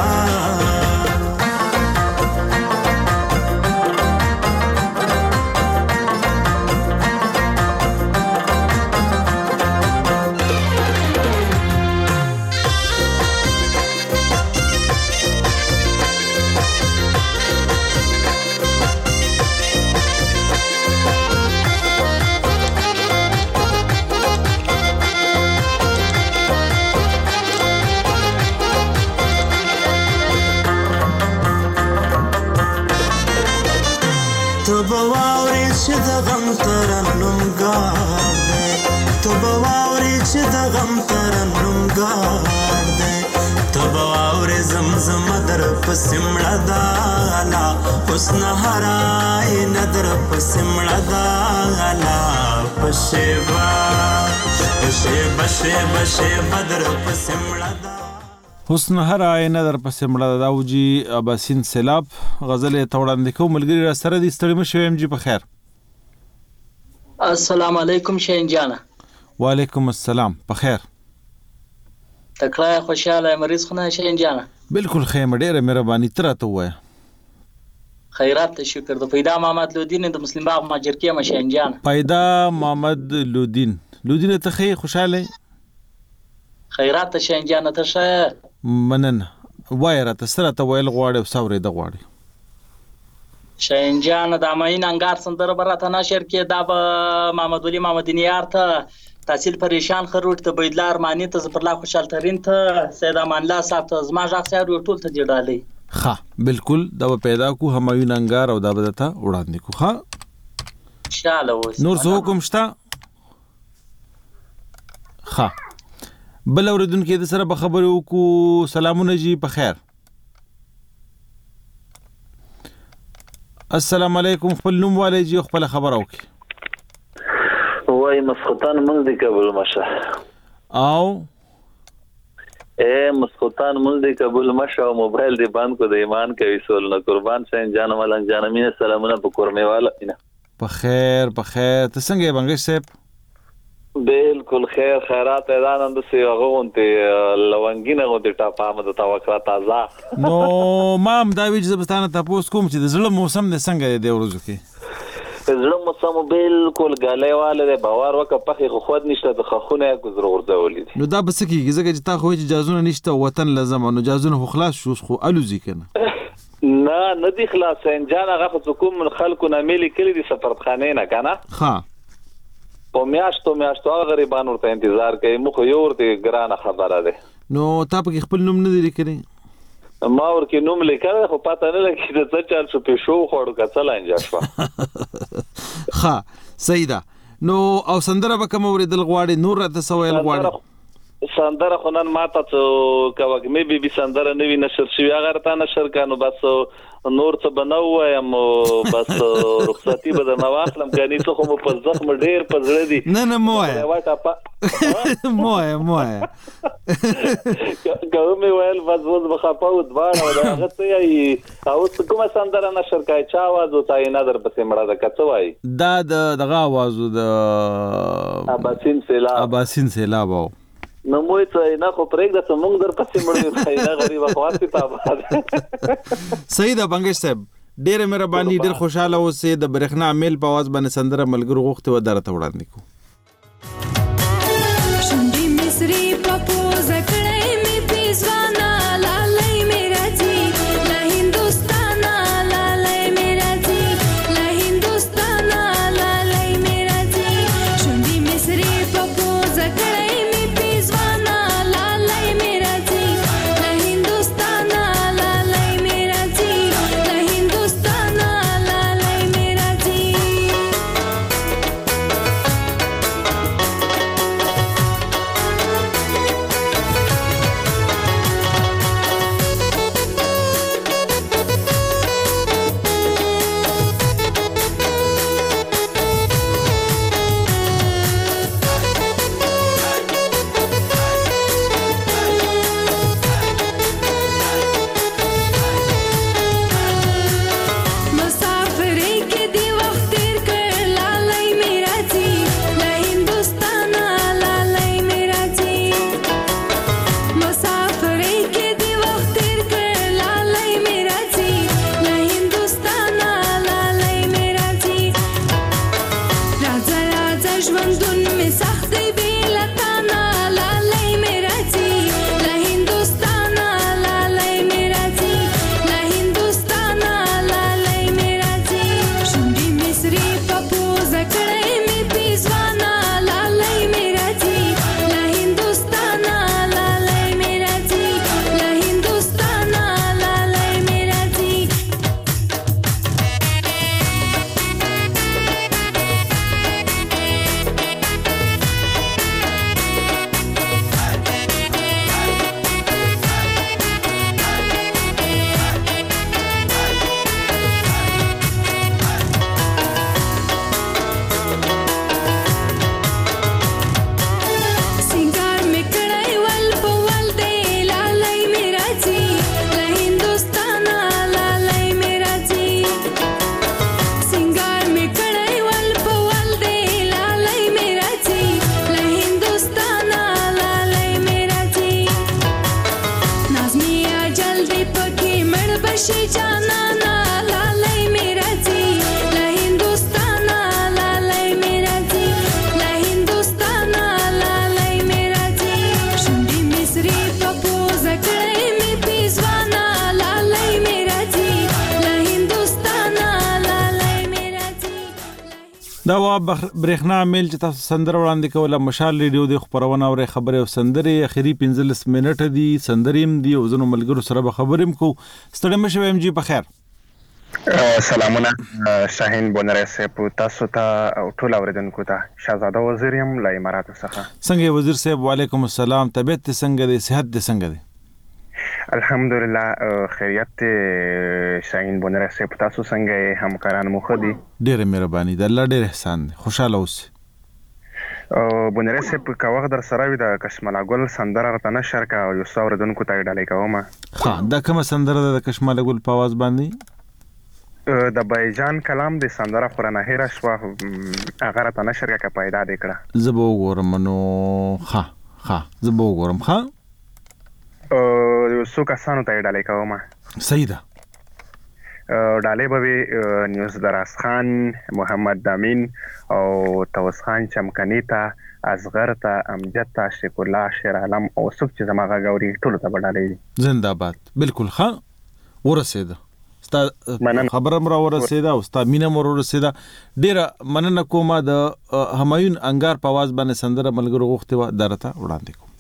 تبواوري چې د غم ترنم ګار دی تبواوري چې د غم ترنم ګار دی تبواوري زمزم در پسمړه دالا حسن هراي ندر پسمړه دالا پشوا پشه بشه بشه بدر پسمړه حسن هر آینه در پسې مړه دا وجي اباسین سیلاب غزل ته وړاندې کوم ملګری را سره دي ستړي مشه ام جی په خیر السلام علیکم شین جانا وعلیکم السلام په خیر تکړه خوشاله مریض خونه شین جانا بالکل خیر ډیره مهرباني تر ته وای خیرات ته شکر د پیدا محمد لودین د مسلم باغ ماجر کې مشین جانا پیدا محمد لودین لودین ته خیر خوشاله خیرات ته شین جانا ته شه مننه وای را ته سره ته ویل غواړي او سوري د غواړي شین جانا د ماین انګار سندره براته نشر کې دا محمد ولی محمدینیار ته تحصیل پریشان خروټ ته بيدلار مانی ته زپرلا خوشال ترين ته سید امان الله صاحب ته زما ځخ سره ټول ته جوړالي ها بالکل دا پیدا کو همایون انګار او دا بدته وړاندې کو ها انشاءالله وس نور زه حکم شتا ها بل اوریدونکو د سره په خبرو کو سلامونه جی په خیر السلام علیکم خپل نوم والي جی خپل خبر اوکي وای مسخوتان مونږ دی قبول مشه او اے مسخوتان مونږ دی قبول مشه او موبایل دی بند کو د ایمان کوي سول نه قربان شین جان ملنګ جان مینه سلامونه په کورمه والا نه په خیر په خیر ته څنګه بنګش صاحب بالکل خیر خیرات اذان اند سی غونته لونګینه غونته ټاپه مده توکل تازه نو مام دا ویج زبستانه تاسو کوم چې د زړه موسم د څنګه دی ورځو کې زړه موسم بالکل غالېواله د باور وک په خو خود نشته د خخونه گزر ورځولې نو دا بس کېږي ځکه چې تا خو اجازه نشته وطن لازم نو اجازه خو خلاص شو خو الوزي کنه نه نه دي خلاص انجان هغه حکومت من خلکو نه ملي کړي دي سفرخانه نه کنه ها په میاشتو میاشتو غریبانو ته انتظار کوي مخ یو ورته ګرانه خبره ده نو تا په خپل نوم نه دی کړی ما ورکه نوم لیکل خو پته نه لګی د څه چل شو په شو خوړو کڅل انجا شو ها سیدا نو او سندره به کوم اوریدل غواړي نور راته سوال غواړي سندره خو نن ماته څو کوګمې بي بي سندره نوی نشر شوی هغه ته نشر کانو بس نور څه بنو وایم بس رخصتي به نه واخلم غني څه خو په زخم ډیر پزړه دي نه نه موه موه موه کومې ویل بس وز بخپاو دوانه او هغه ته یي او کومه سندره نشر کای چا आवाज وتاي نظر پسې مړه د کڅوای دا دغه आवाज د اباسین سیلاب اباسین سیلاب نو موږ ته نه خو پرېګ د څنګه در پسې مړ دی نه غریب خواستي تابه سید بنگش صاحب ډېر مهرباني ډېر خوشاله اوسې د برېښنا میل په आवाज باندې سندره ملګرو غوښته و درته وړاندې کو شونډې مصری پپو زکړې می پیزوانا لالای میرا جی لا هندوستانا لالای میرا جی لا هندوستانا لالای میرا جی شونډې مصری پپو زکړې دا وا برېښنا میل چې تاسو سندره وړاندې کوله مشال ریډیو د خبرونه او خبرې او سندرې اخري پنځلس منټه دي سندریم دي او زنو ملګرو سره به خبرېم کو ستړي مشه ایم جی په خیر سلامونه شاهین بونره صاحب تاسو ته او ټول اوریدونکو ته شهزاده وزیر یم له اماراتو څخه څنګه وزیر صاحب وعلیکم السلام طبیعت څنګه دی صحت څنګه دی الحمدلله خیریت شاهین بونره صاحب تاسو څنګه همکاران مو خو دي ډېر مهرباني د الله ډېر احسان دی خوشاله اوسئ بونره صاحب که وخت در سره وي د کشماله ګل سندره راته نشر کا او یو څو اوریدونکو ته ډالۍ کوم ښه دا کومه سندره ده د کشماله ګل په اواز باندې د بایجان کلام د سندره خورانه هیره شوه هغه راته نشر کا پیدا دی کړه زه به وګورم نو ښه ښه زه به وګورم ښه یو څو کسانو ته ډالۍ کوم صحیح ده ډالۍ به وي نیوز دراز خان محمد امین او توس خان چمکنی ته اصغر ته امجد ته شیخ الله شیر عالم او څوک چې زما غږ اوري ټولو ته به ډالۍ زنده باد بالکل ښه ورسېده ستا خبره مو را ورسېده او ستا مینه مو ورسېده ډېره مننه کومه د همایون انګار په اواز باندې سندره ملګرو غوښتې وه دا راته وړاندې کوم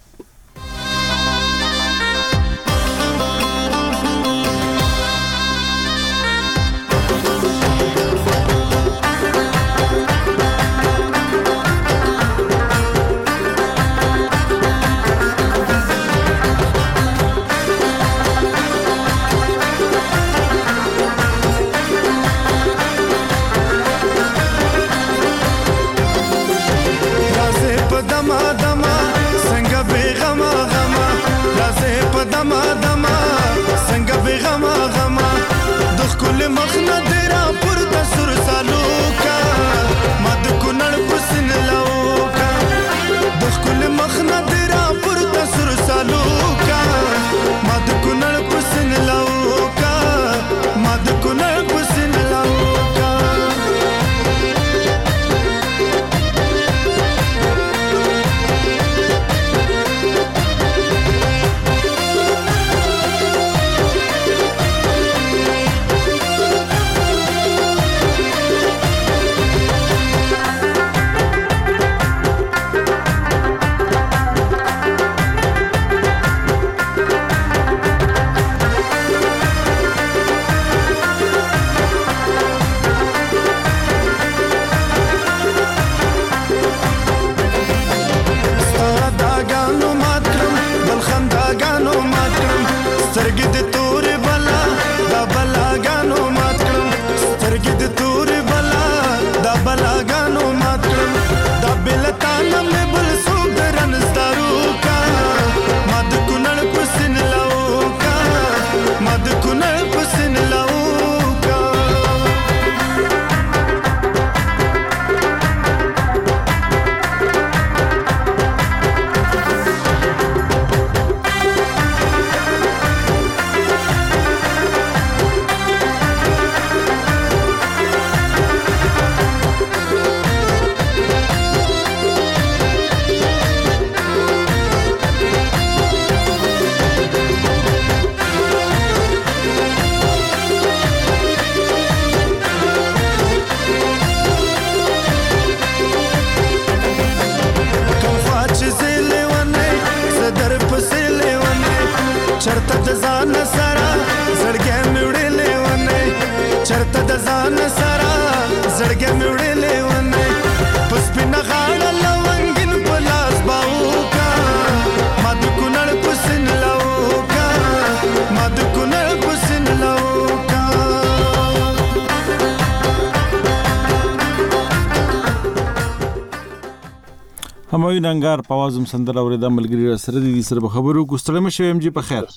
همایون انګار په اواز هم سندره اورېده ملګري را سره دي سره به خبرو کو ستړی مشه ایم جی په خیر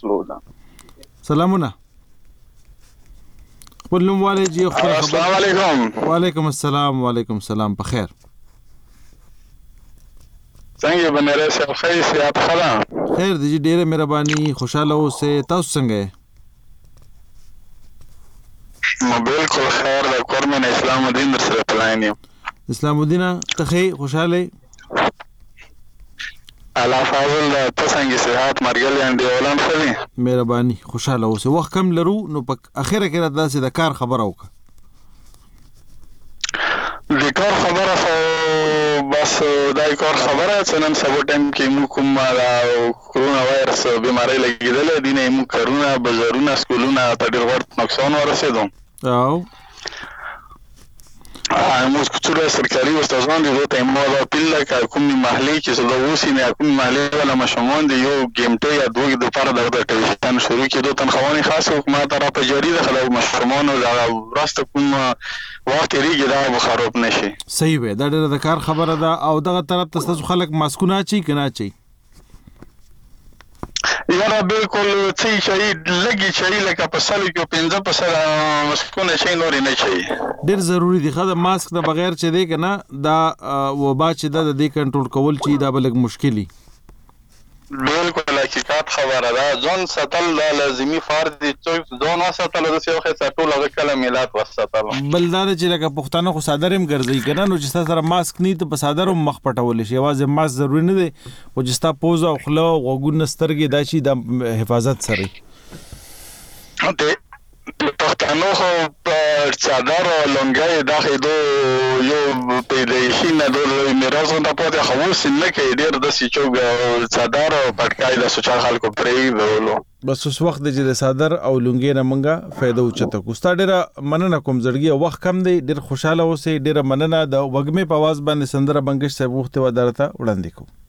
سلامونه خپل نوم والي جی خپل السلام علیکم وعلیکم السلام وعلیکم السلام په خیر څنګه بنره صاحب خیر سیات خلا خیر دی جی ډیره مهرباني خوشاله اوسه تاسو څنګه نو بالکل خیر د کورمن اسلام الدین در سره پلاین اسلام الدین ته خوشاله الله فاضل ته څنګه صحت مرګل اند اولان خوي مهرباني خوشاله اوسه وخت کم لرو نو په اخره کې را داسې د کار خبر اوکه د کار خبر طور خبره چې نن سبا ټایم کې موږ کوم د کرونا وایرس بیماری لګېدلې دي نه موږ کرونا بازارونه سکولونه ته ډېر ورته نقصان ورسېدو او موږ څومره سرکاري استادان دي ته مو دا پیل کا کومي محلي چې زه اوسې نه کومي محلي ولا مشمون دي یو ګیمټه یا دوه د لپاره د ټلویزیون شروع کېدو تنخواني خاص حکومت را په جاری ده خلک مشمون او راست کوم وخت ریږي دا بخاروب نشي صحیح وي دا ډېر د کار خبره ده او دغه طرف ته تاسو خلک ماسکونه چي کنه چي یاره بالکل څه شي لګي چې لکه په سالو کې پنځه په سره مسکونه شي نور نه شي ډېر ضروری دي خدای ماسک د بغیر چې دی کنه دا وبا چې د دې کنټرول کول چې دا بلګ مشکلی بالکل حقیقت خبره ده ځون ساتل لازمي فرض دي چې ځون وساتل د سیو خې ساتل هغه کله میلاد وساتل بلدار چې لکه پښتانه خو صادرم ګرځي کنه نو چې سره ماسک نه ته په صادرم مخ پټول شي واځه ماسک ضروری نه دی او چې ستا پوز او خله او غوګون سترګې دا شي د حفاظت سره د پښتنو خو صادر او لونګي داخې دو یو پیدایشي نه دوی میراث ته پاتې خواص نه کوي ډېر د سچوګ صادر او پټکای د سوچا خلکو پرې ورولو بس اوس وخت د صادر او لونګي نه منګه فائدہ اوچته کو ستا ډېر مننه کوم زړګي وخت کم دی ډېر خوشاله اوسې ډېر مننه د وګمې په आवाज باندې سندره بنگش صاحب وخت ودارته وړاندې کو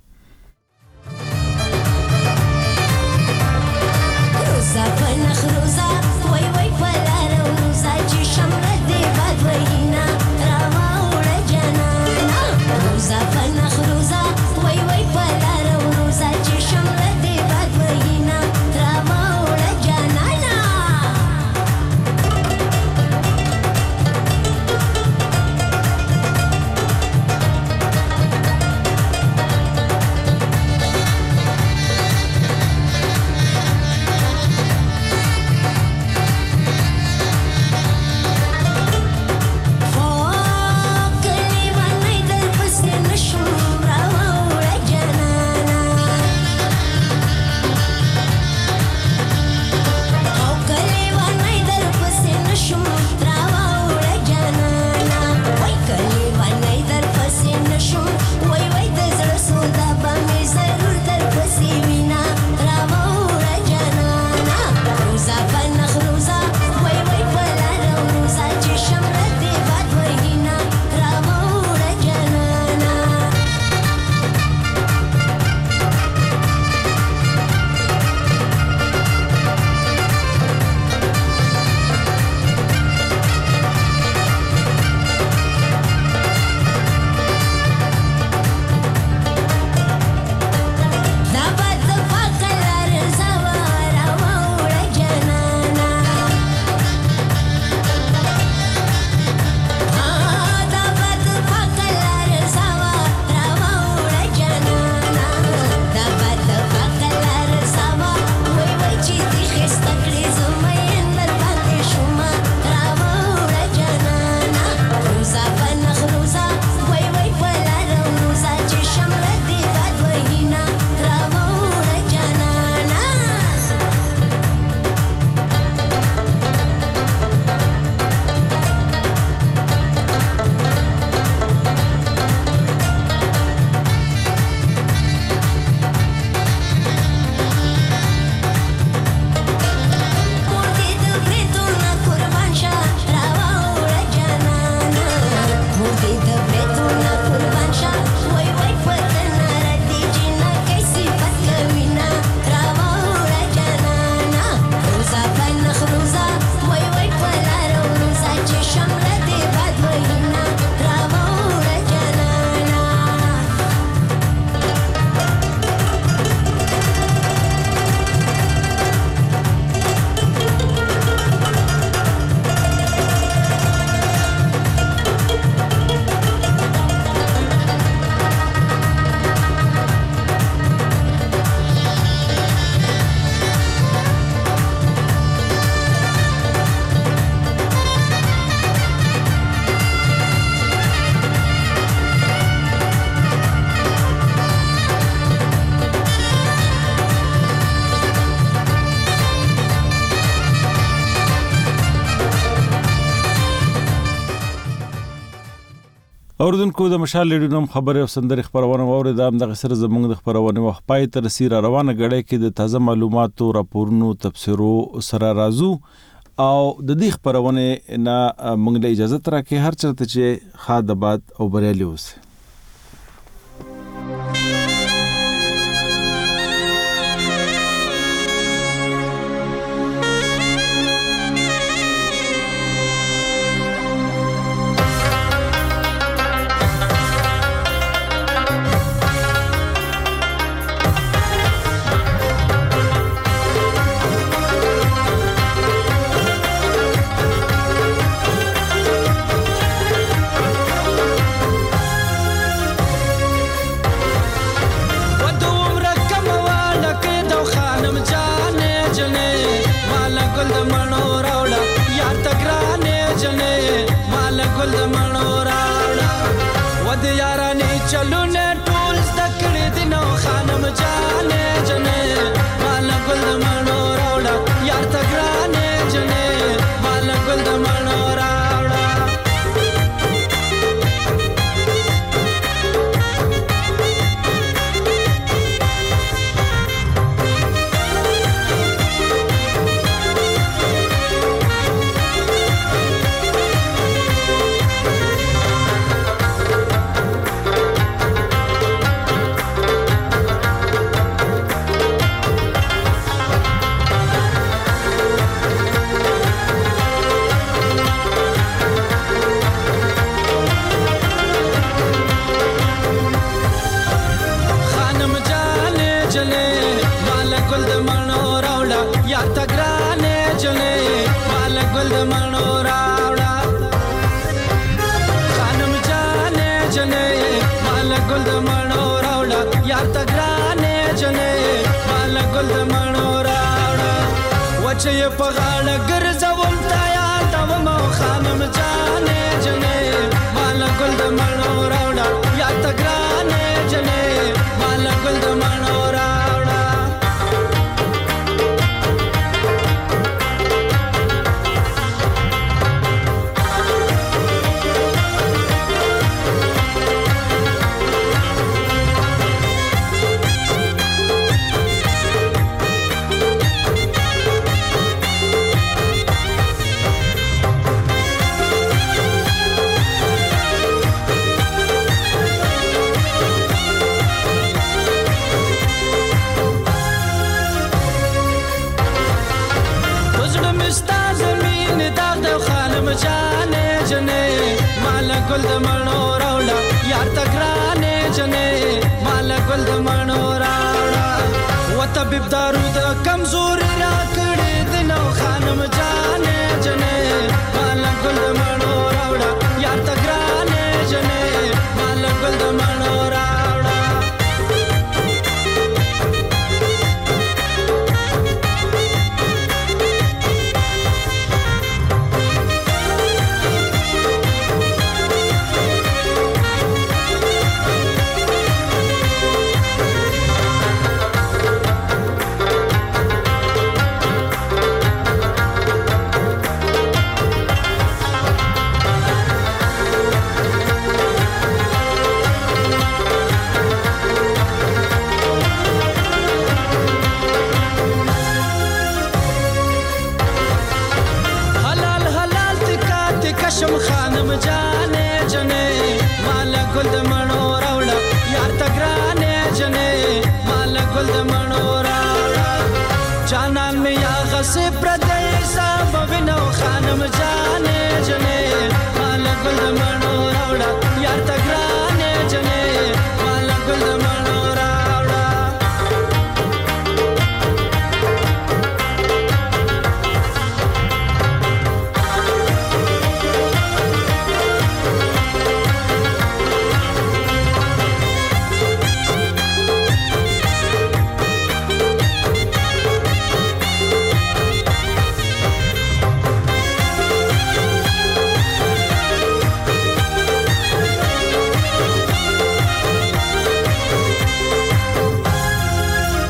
اوردونکو د مشال ریډیو نوم خبرې او سندرې خبرونه واوري د هم دغه سره زموږ د خبرونه وخت پای تر سیره روانه غړې کې د تازه معلوماتو راپورونو تفسیرو سره رازو او د دې خبرونه نه موږ له اجازه تر کې هر چرته چې خادبات او بریالي اوسه.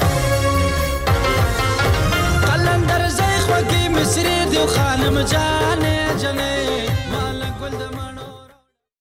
خانم جان